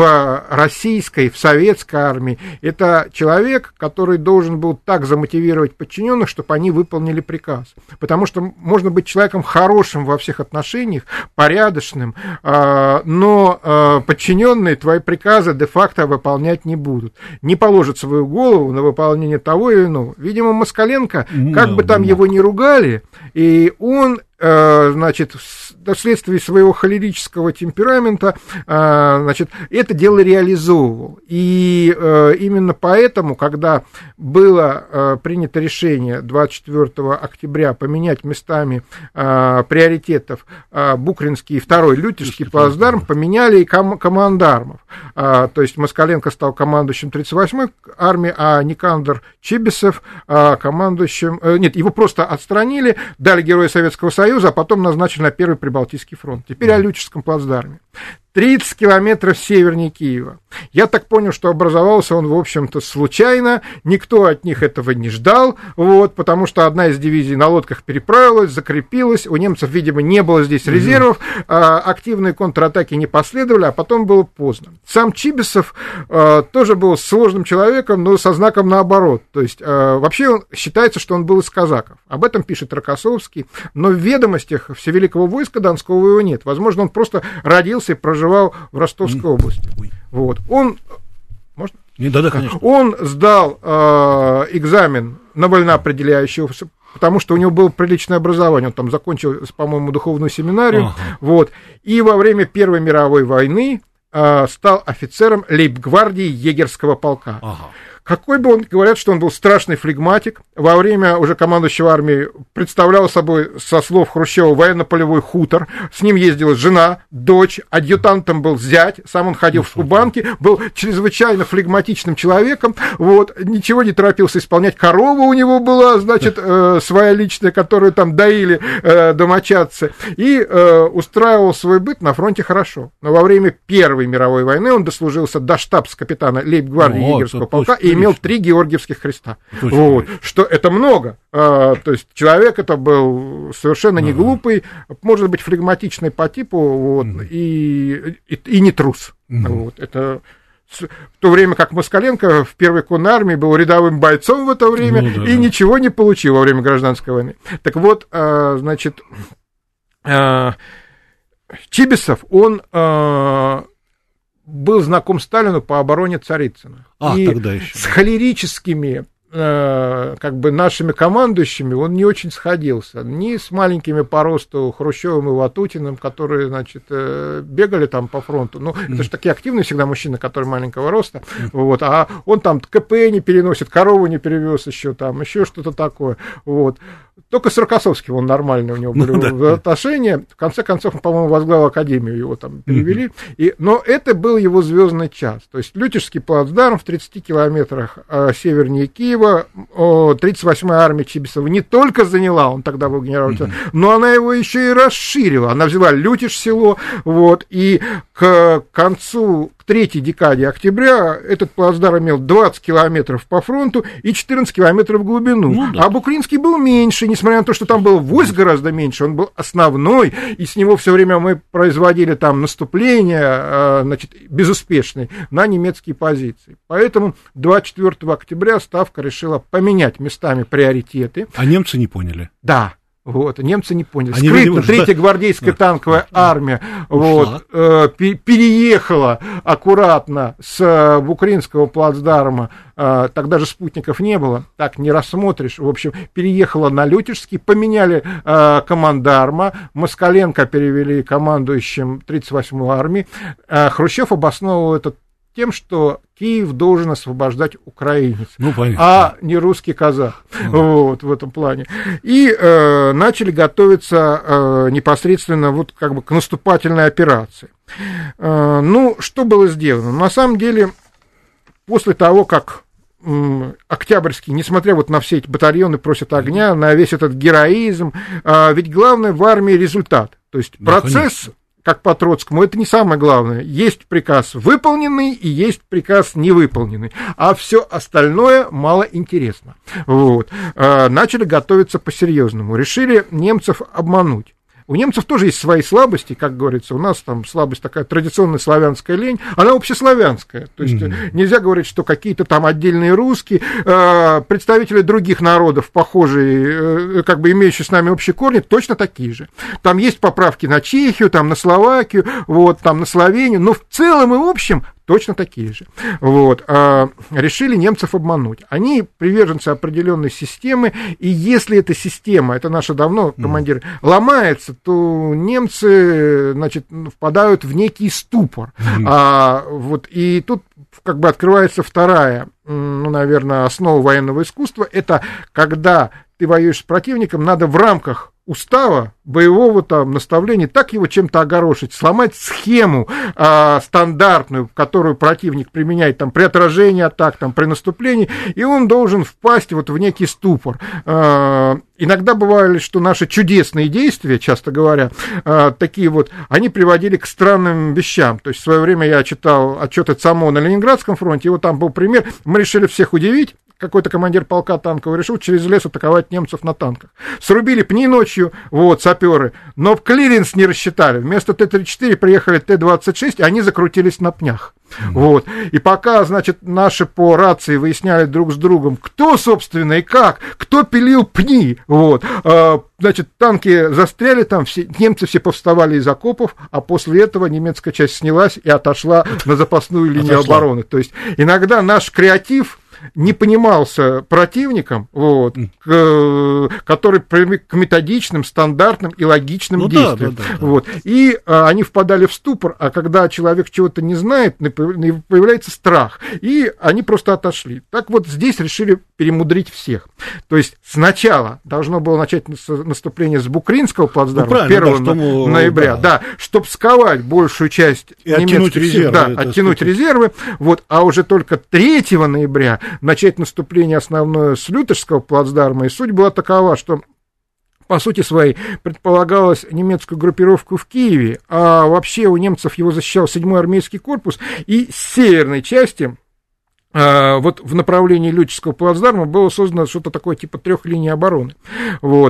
в российской, в советской армии, это человек, который должен был так замотивировать подчиненных, чтобы они выполнили приказ. Потому что можно быть человеком хорошим во всех отношениях, порядочным, э, но э, подчиненные твои приказы де-факто выполнять не будут. Не положат свою голову на выполнение того или иного. Видимо, Москаленко, как да, бы там да. его ни ругали, и он, э, значит, вследствие своего холерического темперамента, э, значит, это дело реализовывал. И э, именно поэтому, когда было э, принято решение двадцать четвёртого октября поменять местами э, приоритетов э, Букринский и второй Лютежский плацдарм, поменяли и ком- командармов. Э, то есть Москаленко стал командующим тридцать восьмой армии, а Никандр Чибисов э, командующим... Э, нет, его просто отстранили, дали Героя Советского Союза, а потом назначили на Первый Прибалтийский фронт. Теперь о Лютежском плацдарме. тридцать километров севернее Киева. Я так понял, что образовался он, в общем-то, случайно, никто от них этого не ждал, вот, потому что одна из дивизий на лодках переправилась, закрепилась, у немцев, видимо, не было здесь резервов, mm-hmm. а, активные контратаки не последовали, а потом было поздно. Сам Чибисов а, тоже был сложным человеком, но со знаком наоборот, то есть а, вообще он, считается, что он был из казаков, об этом пишет Рокоссовский, но в ведомостях Всевеликого войска Донского его нет, возможно, он просто родился и проживал в Ростовской mm-hmm. области. Ой. Вот. Он, можно? Не, да, да, конечно. Он сдал э, экзамен на вольноопределяющего, потому что у него было приличное образование. Он там закончил, по-моему, духовную семинарию. Ага. Вот. И во время Первой мировой войны э, стал офицером лейб-гвардии егерского полка. Ага. Какой бы он, говорят, что он был страшный флегматик, во время уже командующего армией представлял собой, со слов Хрущева, военно-полевой хутор, с ним ездила жена, дочь, адъютантом был зять, сам он ходил ну, в Кубанке, был чрезвычайно флегматичным человеком, вот, ничего не торопился исполнять, корова у него была, значит, э, своя личная, которую там доили э, домочадцы, и э, устраивал свой быт на фронте хорошо. Но во время Первой мировой войны он дослужился до штабс-капитана лейб-гвардии ну, егерского полка и имел три Георгиевских креста. Вот, что это много. А, то есть человек это был совершенно не глупый, может быть, флегматичный по типу, вот, mm-hmm. и, и, и не трус. Mm-hmm. Вот, это... В то время как Москаленко в первой конной армии был рядовым бойцом в это время ну, да, и да. ничего не получил во время гражданской войны. Так вот, а, значит, а, Чибисов, он... А, был знаком Сталину по обороне Царицына. А, и тогда еще. С холерическими э, как бы нашими командующими он не очень сходился. Ни с маленькими по росту Хрущевым и Ватутиным, которые, значит, э, бегали там по фронту. Ну, mm. это же такие активные всегда мужчины, которые маленького роста. Mm. Вот, а он там КП не переносит, корову не перевез еще, там, еще что-то такое. Вот. Только с Рокоссовским он нормально, у него были ну, да. отношения. В конце концов, он, по-моему, возглавил академию, его там перевели. Mm-hmm. И, но это был его звездный час. То есть Лютежский плацдарм в тридцати километрах э, севернее Киева, э, тридцать восьмая армия Чибисова не только заняла, он тогда был генерал-лейтенант, mm-hmm. но она его еще и расширила. Она взяла Лютеж-село, вот, и к концу... В третьей декаде октября этот плацдарм имел двадцать километров по фронту и четырнадцать километров в глубину. Ну, да. А Букринский был меньше, несмотря на то, что там было войск гораздо меньше, он был основной, и с него все время мы производили там наступления, значит, безуспешные на немецкие позиции. Поэтому двадцать четвёртого октября Ставка решила поменять местами приоритеты. А немцы не поняли? Да. Вот, немцы не поняли. Они, Скрытно видимо, третья гвардейская да, танковая да, армия вот, э, переехала аккуратно с Букринского плацдарма, э, тогда же спутников не было, так не рассмотришь, в общем, переехала на Лютежский, поменяли э, командарма, Москаленко перевели командующим тридцать восьмой армии, э, Хрущев обосновывал это тем, что Киев должен освобождать украинец, ну, а не русский казах, ну. вот, в этом плане. И э, начали готовиться э, непосредственно вот как бы к наступательной операции. Э, ну, что было сделано? На самом деле, после того, как э, Октябрьский, несмотря вот на все эти батальоны просят огня, на весь этот героизм, э, ведь главное в армии результат. То есть да, процесс... Конечно. как по Троцкому, это не самое главное. Есть приказ выполненный и есть приказ невыполненный, а все остальное мало интересно. Вот. Начали готовиться по-серьезному. Решили немцев обмануть. У немцев тоже есть свои слабости, как говорится, у нас там слабость такая традиционная славянская лень, она общеславянская, то есть mm-hmm. нельзя говорить, что какие-то там отдельные русские, э, представители других народов, похожие, э, как бы имеющие с нами общие корни, точно такие же. Там есть поправки на Чехию, там на Словакию, вот, там на Словению, но в целом и в общем точно такие же. Вот. А, решили немцев обмануть. Они приверженцы определенной системы, и если эта система, это наша давно командир, mm. ломается, то немцы, значит, впадают в некий ступор. Mm. А, вот, и тут как бы открывается вторая, ну, наверное, основа военного искусства, это когда ты воюешь с противником, надо в рамках устава, боевого там наставления, так его чем-то огорошить, сломать схему э, стандартную, которую противник применяет там, при отражении атак, там, при наступлении, и он должен впасть вот в некий ступор. Э, иногда бывали, что наши чудесные действия, часто говоря, э, такие вот, они приводили к странным вещам. То есть в свое время я читал отчеты ЦАМО на Ленинградском фронте, и вот там был пример, мы решили всех удивить, какой-то командир полка танковый решил через лес атаковать немцев на танках. Срубили пни ночью, вот, саперы, но клиренс не рассчитали. Вместо Т тридцать четыре приехали Т двадцать шесть, и они закрутились на пнях. Mm-hmm. Вот. И пока, значит, наши по рации выясняли друг с другом, кто, собственно, и как, кто пилил пни, вот, а, значит, танки застряли там, все, немцы все повставали из окопов, а после этого немецкая часть снялась и отошла на запасную линию отошла. обороны. То есть иногда наш креатив не понимался противником, вот, к, который привык к методичным, стандартным и логичным ну, действиям. Да, да, да, вот. И а, они впадали в ступор, а когда человек чего-то не знает, появляется страх, и они просто отошли. Так вот здесь решили перемудрить всех. То есть сначала должно было начать наступление с Букринского плацдарма ну, первого да, ноября, да, да, чтобы сковать большую часть и оттянуть резервы, да, оттянуть резервы, вот, а уже только третьего ноября начать наступление основное с Лютежского плацдарма, и суть была такова, что по сути своей предполагалось немецкую группировку в Киеве, а вообще у немцев его защищал седьмой армейский корпус, и с северной части вот в направлении Лютежского плацдарма было создано что-то такое типа трех линий обороны. Вот.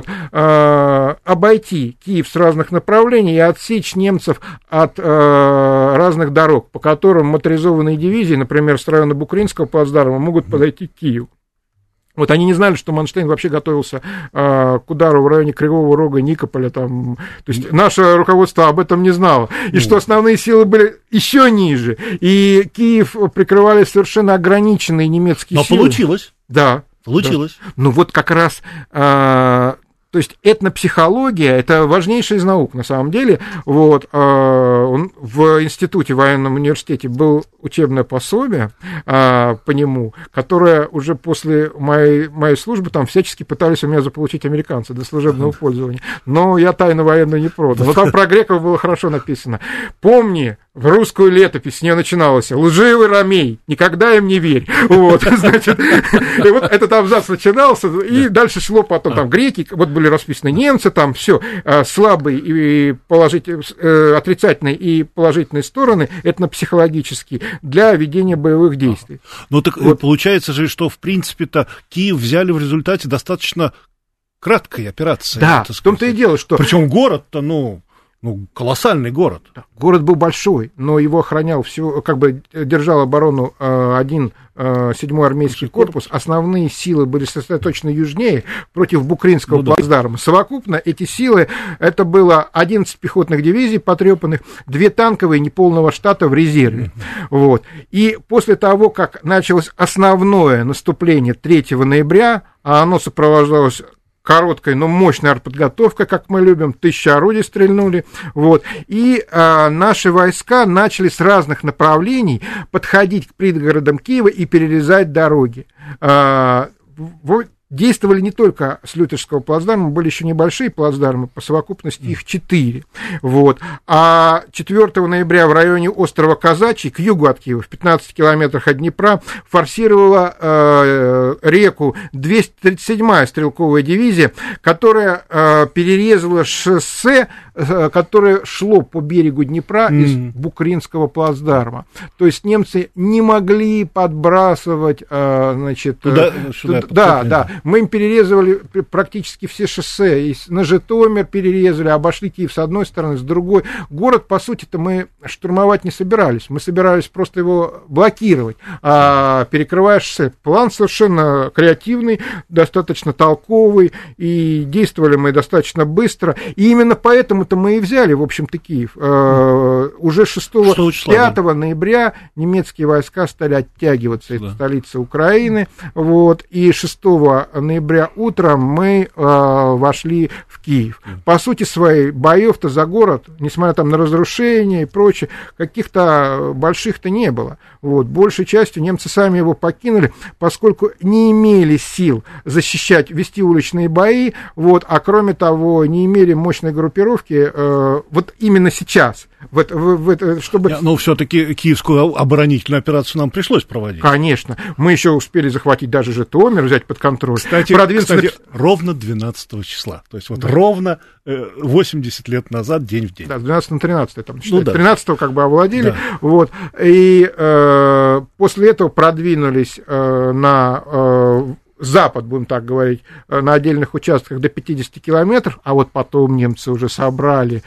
Обойти Киев с разных направлений и отсечь немцев от разных дорог, по которым моторизованные дивизии, например, с района Букринского плацдарма, могут подойти к Киеву. Вот они не знали, что Манштейн вообще готовился э, к удару в районе Кривого Рога, Никополя. Там, то есть наше руководство об этом не знало. И ну. что основные силы были еще ниже. И Киев прикрывали совершенно ограниченные немецкие Но силы. Но получилось. Да. Получилось. Да. Ну вот как раз... Э, то есть этнопсихология – это важнейшая из наук, на самом деле. Вот, э, в Институте, в военном университете было учебное пособие э, по нему, которое уже после моей, моей службы там всячески пытались у меня заполучить американцы для служебного пользования. Но я тайну военную не продал. Но там про греков было хорошо написано. «Помни, в русскую летопись с нее начиналось: лживый ромей, никогда им не верь». Вот, значит, и вот этот абзац начинался, и дальше шло потом там греки, вот были расписаны немцы, там все слабые и положительные, отрицательные и положительные стороны этнопсихологические для ведения боевых действий. Ну так вот. Получается же, что в принципе-то Киев взяли в результате достаточно краткой операции. Да, в том-то и дело, что... Причем город-то, ну... Ну, колоссальный город. Город был большой, но его охранял всего, как бы держал оборону один седьмой армейский корпус. Основные силы были сосредоточены южнее против Букринского ну, плацдарма. Да. Совокупно эти силы, это было одиннадцать пехотных дивизий потрепанных, две танковые неполного штата в резерве. Mm-hmm. Вот. И после того, как началось основное наступление третьего ноября, а оно сопровождалось короткой, но мощной артподготовкой, как мы любим, тысяча орудий стрельнули, вот, и а, наши войска начали с разных направлений подходить к пригородам Киева и перерезать дороги. А, в, действовали не только с Лютежского плацдарма, были еще небольшие плацдармы, по совокупности их четыре. Вот. А четвёртого ноября в районе острова Казачий, к югу от Киева, в пятнадцати километрах от Днепра, форсировала э, реку двести тридцать седьмая стрелковая дивизия, которая э, перерезала шоссе, э, которое шло по берегу Днепра mm. из Букринского плацдарма. То есть немцы не могли подбрасывать, э, значит... Туда, э, сюда, туда, да, да. Мы им перерезали практически все шоссе. И на Житомир перерезали, обошли Киев с одной стороны, с другой. Город, по сути-то, мы штурмовать не собирались. Мы собирались просто его блокировать, а, перекрывая шоссе. План совершенно креативный, достаточно толковый, и действовали мы достаточно быстро. И именно поэтому-то мы и взяли, в общем-то, Киев. А, уже шестого пятого ноября немецкие войска стали оттягиваться из столицы Украины. Вот, и шестого ноября утром мы э, вошли в Киев. По сути своей, боев-то за город, несмотря там на разрушения и прочее, каких-то больших-то не было. Вот. Большей частью немцы сами его покинули, поскольку не имели сил защищать, вести уличные бои, вот, а кроме того, не имели мощной группировки э, вот именно сейчас. В это, в, в это, чтобы... Но все-таки киевскую оборонительную операцию нам пришлось проводить. Конечно. Мы еще успели захватить даже Житомир, взять под контроль. Кстати, кстати на... ровно двенадцатого числа. То есть вот да. ровно восемьдесят лет назад, день в день. Да, с двенадцатого на тринадцатое там ну, да. тринадцатого как бы овладели. Да. Вот. И э, после этого продвинулись э, на... Э, запад, будем так говорить, на отдельных участках до пятидесяти километров, а вот потом немцы уже собрали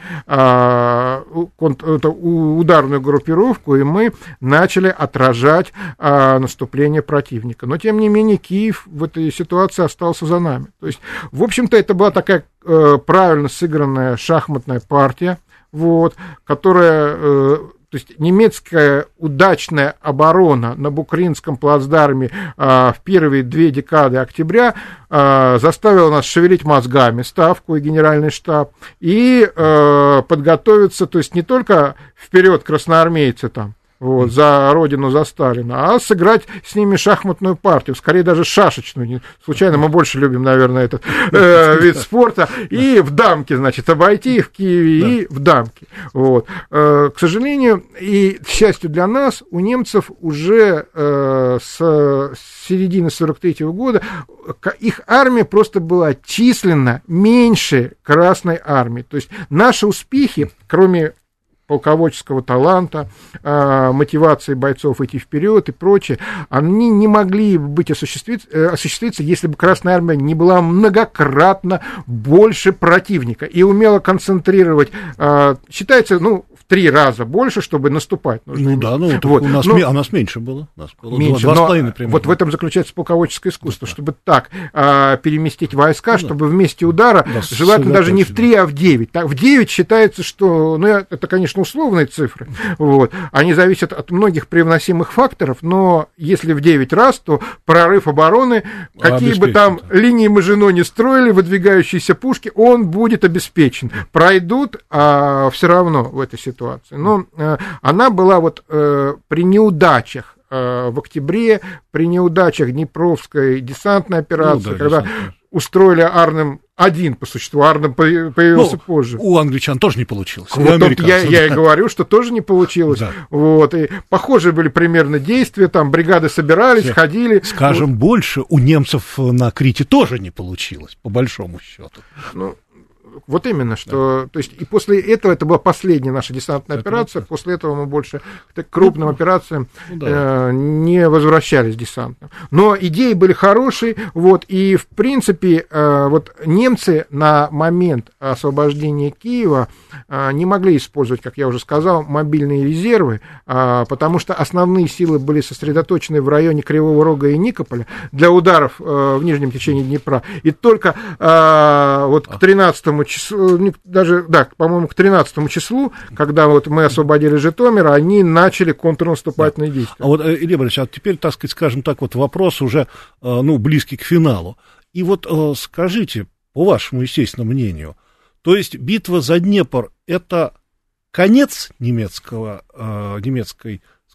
а, конт, это, ударную группировку, и мы начали отражать а, наступление противника. Но, тем не менее, Киев в этой ситуации остался за нами. То есть, в общем-то, это была такая э, правильно сыгранная шахматная партия, вот, которая... Э, То есть немецкая удачная оборона на Букринском плацдарме а, в первые две декады октября а, заставила нас шевелить мозгами, ставку и генеральный штаб, и а, подготовиться, то есть не только вперед красноармейцы там, вот, за родину, за Сталина, а сыграть с ними шахматную партию, скорее даже шашечную. Не случайно мы больше любим, наверное, этот э, вид спорта. И в дамке, значит, обойти в Киеве, да. и в дамке. Вот. Э, к сожалению, и к счастью для нас, у немцев уже э, с, с середины сорок третьего года их армия просто была численно меньше Красной армии. То есть наши успехи, кроме полководческого таланта, мотивации бойцов идти вперед и прочее, они не могли быть осуществиться, осуществиться, если бы Красная армия не была многократно больше противника и умела концентрировать, считается, ну, в три раза больше, чтобы наступать. Нужно ну иметь. Да, ну, вот. у, нас, но, у нас меньше было. У нас было меньше, два, два но вот в этом заключается полководческое искусство, да. чтобы так а, переместить войска, ну, чтобы да. вместе удара, да, желательно даже не в три, а в девять. Так, в девять считается, что, ну, это, конечно, условные цифры, вот, они зависят от многих привносимых факторов, но если в девять раз, то прорыв обороны, какие бы там да. линии Мажино не строили, выдвигающиеся пушки, он будет обеспечен. Пройдут, а все равно в этой ситуации. Но э, она была вот э, при неудачах э, в октябре, при неудачах Днепровской десантной операции, ну, да, когда десантная. Устроили Арнем один, по существу, Арнем появился ну, позже. У англичан тоже не получилось. Вот я, я и говорю, что тоже не получилось. Да. Вот, и похожие были примерно действия, там бригады собирались, Все. ходили. Скажем вот. больше, у немцев на Крите тоже не получилось, по большому счету. Ну, вот именно, что, да. то есть, и после этого, это была последняя наша десантная это операция, это. После этого мы больше к крупным ну, операциям ну, да. э, не возвращались десантным. Но идеи были хорошие, вот, и, в принципе, э, вот немцы на момент освобождения Киева э, не могли использовать, как я уже сказал, мобильные резервы, э, потому что основные силы были сосредоточены в районе Кривого Рога и Никополя для ударов э, в нижнем течении Днепра, и только э, вот к тринадцатому числу, даже, да, по-моему, к тринадцатому числу, когда вот мы освободили Житомир, они начали контрнаступательные да. действия. А вот, Илья Борисович, а теперь, так сказать, скажем так, вот вопрос уже, ну, близкий к финалу. И вот скажите, по вашему, естественно, мнению, то есть битва за Днепр — это конец немецкого, немецкой,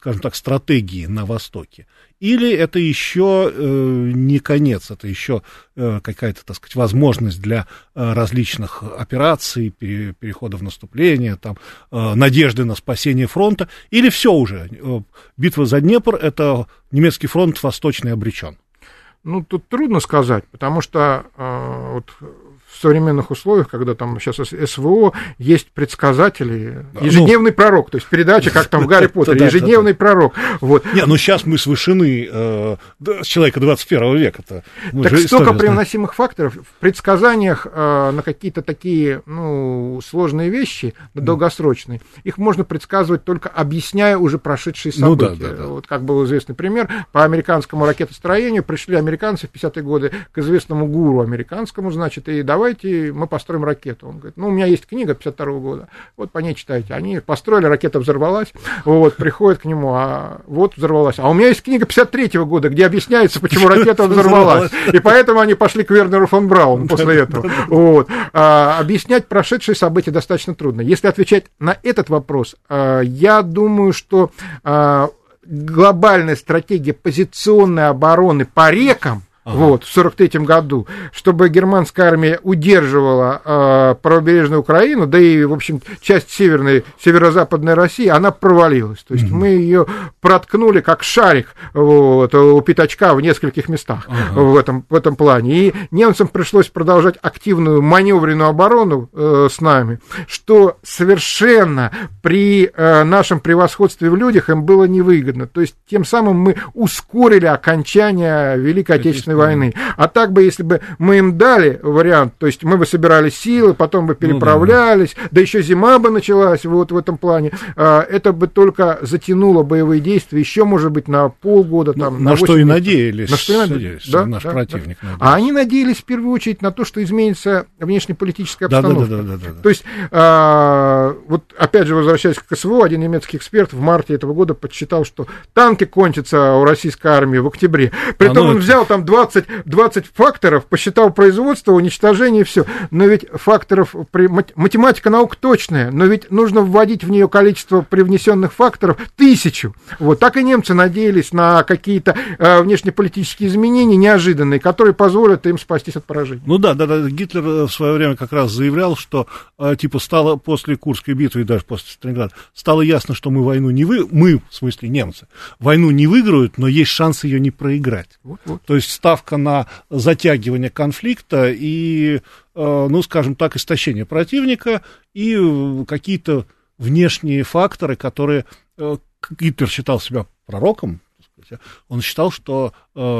скажем так, стратегии на Востоке? Или это еще э, не конец, это еще э, какая-то, так сказать, возможность для э, различных операций, пере, перехода в наступление, там, э, надежды на спасение фронта? Или все уже? Э, битва за Днепр — это немецкий фронт восточный обречен? Ну, тут трудно сказать, потому что э, вот в современных условиях, когда там сейчас СВО, есть предсказатели, ежедневный ну, пророк, то есть передача, как там в Гарри Поттере, ежедневный пророк. Вот. Не, ну сейчас мы свышены э, с человека двадцать первого века-то. Так столько привносимых факторов в предсказаниях э, на какие-то такие, ну, сложные вещи, на долгосрочные, их можно предсказывать только объясняя уже прошедшие события. Ну, да, да, да. Вот как был известный пример, по американскому ракетостроению пришли американцы в пятидесятые годы к известному гуру американскому, значит, и давайте мы построим ракету. Он говорит, ну, у меня есть книга пятьдесят второго года, вот по ней читайте. Они построили, ракета взорвалась, вот, приходит к нему, а вот взорвалась. А у меня есть книга пятьдесят третьего года, где объясняется, почему ракета взорвалась. И поэтому они пошли к Вернеру фон Брауну после этого. Вот. А, объяснять прошедшие события достаточно трудно. Если отвечать на этот вопрос, а, я думаю, что а, глобальная стратегия позиционной обороны по рекам, ага. вот, в сорок третьем году, чтобы германская армия удерживала э, правобережную Украину, да и, в общем, часть северной, северо-западной России, она провалилась. То есть mm-hmm. мы ее проткнули как шарик вот, у пятачка в нескольких местах ага. в, этом, в этом плане. И немцам пришлось продолжать активную маневренную оборону э, с нами, что совершенно при э, нашем превосходстве в людях им было невыгодно. То есть тем самым мы ускорили окончание Великой Отечественной войны. А так бы, если бы мы им дали вариант, то есть мы бы собирали силы, потом бы переправлялись, ну, да, да. да еще зима бы началась вот в этом плане, это бы только затянуло боевые действия еще, может быть, на полгода. Там, на, на что и надеялись, на что и надеялись, да, наш да, противник. Да. А они надеялись в первую очередь на то, что изменится внешнеполитическая обстановка. Да, да, да, да, да, да. То есть, а, вот опять же, возвращаясь к СВО, один немецкий эксперт в марте этого года подсчитал, что танки кончатся у российской армии в октябре. Притом а ну он это... взял там двадцать, двадцать факторов, посчитал производство, уничтожение и все. Но ведь факторов, математика наука точная, но ведь нужно вводить в нее количество привнесенных факторов тысячу. Вот так и немцы надеялись на какие-то э, внешнеполитические изменения неожиданные, которые позволят им спастись от поражения. Ну да, да, да, Гитлер в свое время как раз заявлял, что э, типа стало после Курской битвы и даже после Сталинграда стало ясно, что мы войну не вы, мы, в смысле немцы, войну не выиграют, но есть шанс ее не проиграть. Вот, вот. То есть ставка на затягивание конфликта и, ну, скажем так, истощение противника и какие-то внешние факторы, которые Гитлер считал себя пророком. Он считал, что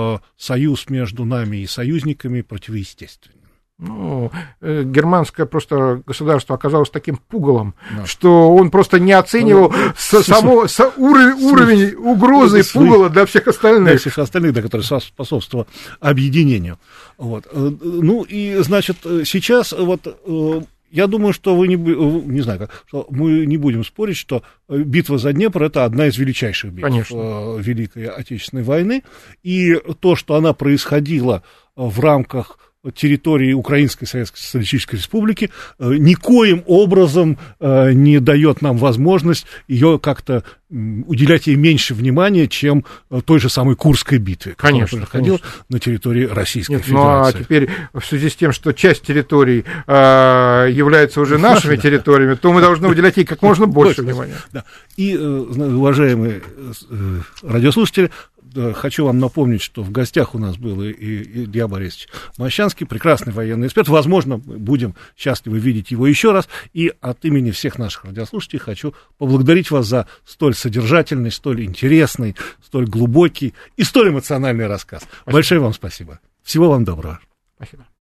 союз между нами и союзниками противоестественен. Ну, э, германское просто государство оказалось таким пугалом, да. что он просто не оценивал ну, со, само, со уровень, уровень угрозы и пугала для всех остальных. Для всех остальных, да, которые способствовали объединению. Вот. Ну, и, значит, сейчас вот... Я думаю, что вы не, не знаю, как, что мы не будем спорить, что битва за Днепр — это одна из величайших битв Конечно. Великой Отечественной войны, и то, что она происходила в рамках территории Украинской Советской Социалистической Республики, никоим образом не дает нам возможность ее как-то уделять ей меньше внимания, чем той же самой Курской битве, которая конечно, проходила конечно. на территории Российской Нет, Федерации. Ну а теперь в связи с тем, что часть территорий э, является уже нашими да. территориями, то мы должны уделять ей как можно больше внимания. Да. И, уважаемые радиослушатели, хочу вам напомнить, что в гостях у нас был и Илья Борисович Мощанский, прекрасный военный эксперт. Возможно, будем счастливы видеть его еще раз. И от имени всех наших радиослушателей хочу поблагодарить вас за столь содержательный, столь интересный, столь глубокий и столь эмоциональный рассказ. Спасибо. Большое вам спасибо. Всего вам доброго. Спасибо.